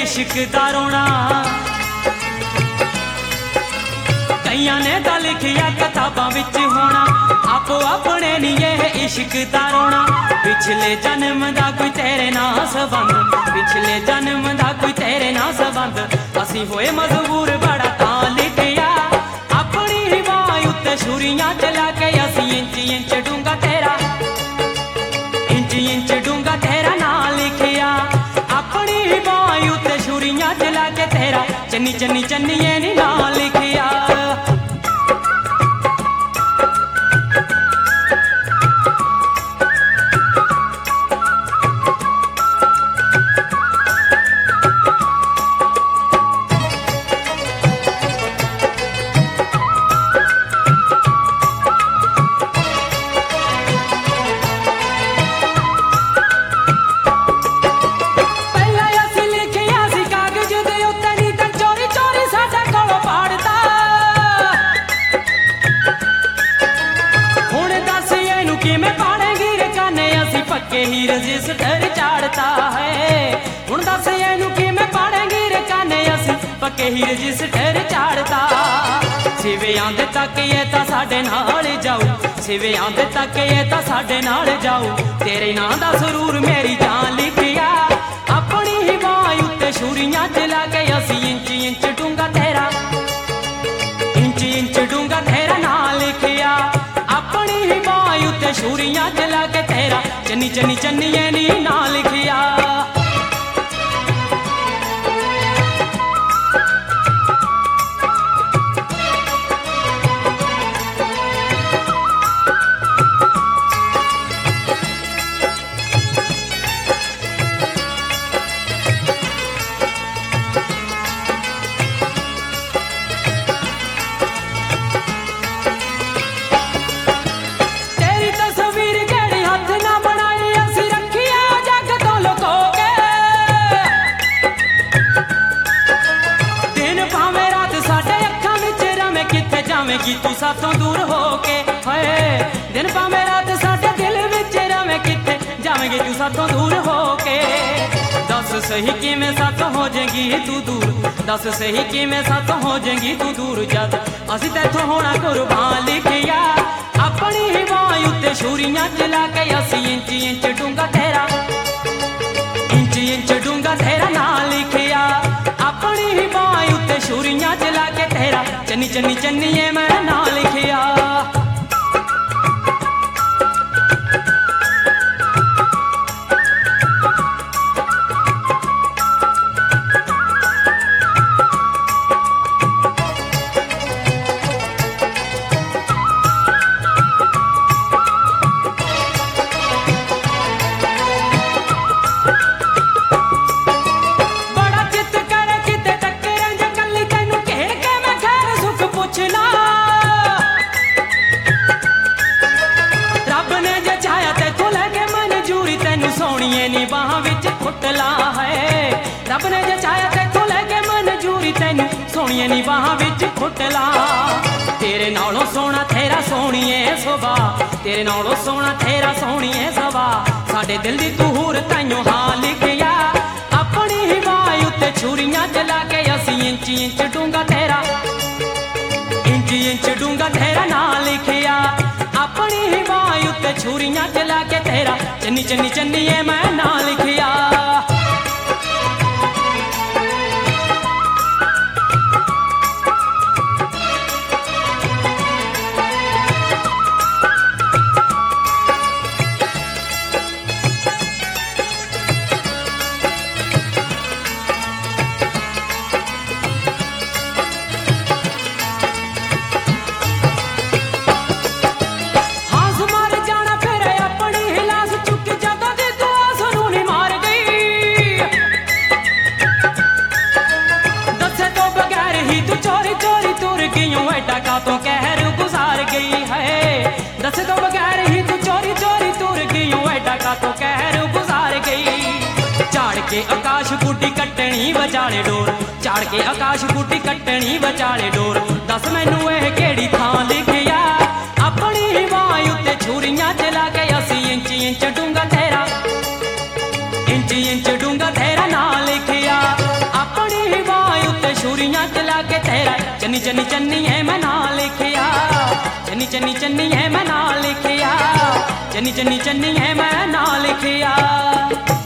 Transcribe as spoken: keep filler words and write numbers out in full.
इश्क दा रोना। कईयां ने तां लिखिया किताबां विच होना, आपो अपने नी ये इश्क दा रोना। पिछले जन्म दा कोई तेरे नाल संबंध, पिछले जन्म दा कोई तेरे नाल संबंध, असीं होए मजबूर बड़ा तां लिखिया। अपनी ही बाह उत्ते छुरियां चला के असीं इंच इंच डूंगा तेरा, इंच इंच डूंगा तेरा नाम लिखिया। अपनी ही बाह उत्ते छुरियां चला के तेरा चन्नी चन्नी चन्निए नी नाम लिखिया। ही रजिस्टर चाड़ता है हुण दस एनू किवें पाड़ेंगी रे काने असीं पक्के ही रजिस्टर चाड़ता। सिवियां दे तक ये तां साडे नाल जाऊ, सिवियां दे तक ये तां साडे नाल जाऊ। तेरे नां दा सरूर मेरी जान लिखिया। अपनी ही बाह उत्ते छुरियां चला के असीं इंच इंच डूंगा तेरा, इंच इंच डूंगा तेरा नाम लिखिया। अपनी ही बाह उत्ते छुरियां चला के तेरा चन्नी चन्नी चन्निए नी नाम लिखिया। जावेंगी तू साथों दूर होके, हाय दिन भावें रात साडे दिल विच रवें किथे जावेंगी तू साथों दूर होके। दस सही किवें साथों हो जाएगी तू दूर, दस सही किवें साथों हो जाएगी तू दूर जद असीं तैथों होना कुर्बान लिखिया। अपनी ही बाह उत्ते छुरियां चला के असीं इंच इंच डूंगा तेरा, इंच इंच डूंगा तेरा नाम लिखिया। अपनी ही बाह उत्ते छुरियां चला के तेरा चन्नी चन्नी चन्निए मैं नाम लिखिया। नी बाहां विच खुटला है रब ने जे चाया तेथों लैके मंजूरी तैनू सोहणिए नी बाहां विच खुटला। तेरे नालों सोहना तेरा सोहणिए सुभा, तेरे नालों सोहना तेरा सोहणिए सुभा। साडे दिल दी तू हूर ताइयों हां लिखिया। अपनी ही बाह उत्ते छुरियां चला के असीं इंच इंच डूंगा तेरा, इंच इंच डूंगा तेरा नाम लिखिया। अपनी ही बाह उत्ते छुरियां चला के तेरा चन्नी चन्नी चन्निए मैं नाम लिखिया। तो कहर गुजार गई है दस तो बगैर ही तू चोरी चोरी तुर गई एडा का तो कहर गुजार गई। झाड़ के आकाश बूटी कट्टनी बचाले डोर, झाड़ के आकाश बूटी कट्टनी बचाले डोर। दस मैनू यह केड़ी थां लिखिया। अपनी ही बाह उत्ते छुरियां चला के असीं इंच इंच डूंगा तेरा, इंच इंच डूंगा तेरा नाम लिखिया। चन्नी चन्नी है मैं ना लिखिया चन्नी चन्नी चन्नी है मैं ना लिखिया चन्नी चन्नी चन्नी है मैं ना लिखिया।